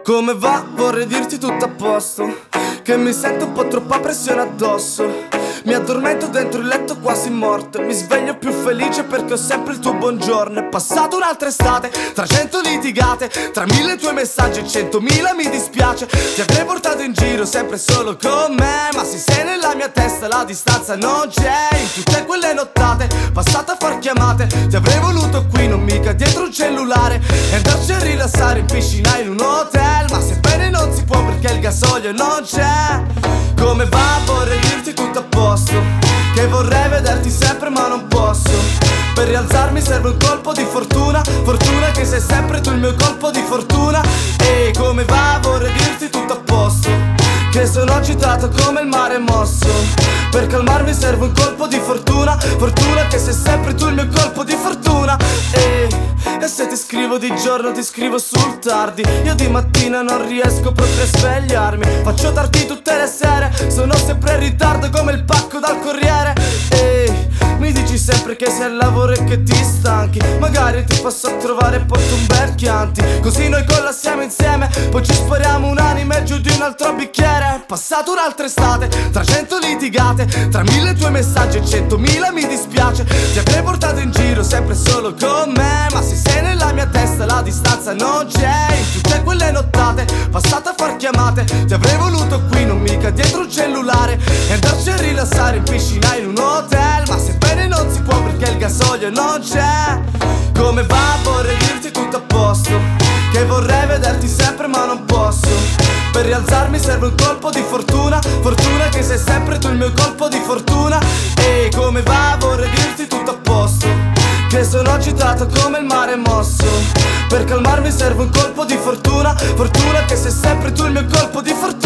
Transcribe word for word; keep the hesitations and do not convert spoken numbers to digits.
Come va? Vorrei dirti tutto a posto, che mi sento un po' troppa pressione addosso. Mi addormento dentro il letto quasi morto, mi sveglio più felice perché ho sempre il tuo buongiorno. È passata un'altra estate, tra cento litigate, tra mille tuoi messaggi e centomila mi dispiace. Ti avrei portato in giro sempre solo con me, ma se sei nella mia testa la distanza non c'è. In tutte quelle nottate passate a far chiamate, ti avrei voluto qui, non mica dietro un cellulare, e andarci a rilassare in piscina in un hotel, ma sebbene non si può perché il gasolio non c'è. Come va? Vorrei dirti tutto a posto, che vorrei vederti sempre ma non posso. Per rialzarmi serve un colpo di fortuna, fortuna che sei sempre tu il mio colpo di fortuna. E come va? Vorrei dirti tutto a posto, che sono agitato come il mare mosso. Per calmarmi serve un colpo di fortuna, fortuna che sei sempre tu il mio colpo di fortuna. E, e se ti scrivo di giorno ti scrivo sul tardi, io di mattina non riesco proprio a svegliarmi. Faccio tardi tutte le sere, sono sempre in ritardo come il pacco dal corriere. E mi dici sempre che sei al lavoro e che ti stanchi, magari ti passo a trovare e porto un bel Chianti, così noi collassiamo insieme, poi ci spariamo un'anima giù di un altro bicchiere. È passata un'altra estate, tra cento litigate, tra mille tuoi messaggi e centomila mi dispiace. Ti avrei portato in giro sempre solo con me, ma se sei nella mia testa la distanza non c'è. In tutte quelle nottate passate a far chiamate, ti avrei voluto qui, non mica dietro un cellulare, e andarci a rilassare in piscina in un hotel, ma sebbene non si può perché il gasolio non c'è. Come va? Vorrei dirti tutto a posto, che vorrei vederti sempre ma non posso. Per rialzarmi serve un colpo di fortuna, fortuna che sei sempre tu il mio colpo di fortuna. E come va? Vorrei dirti tutto a posto, che sono agitato come il mare mosso. Per calmarmi serve un colpo di fortuna, fortuna che sei sempre tu il mio colpo di fortuna.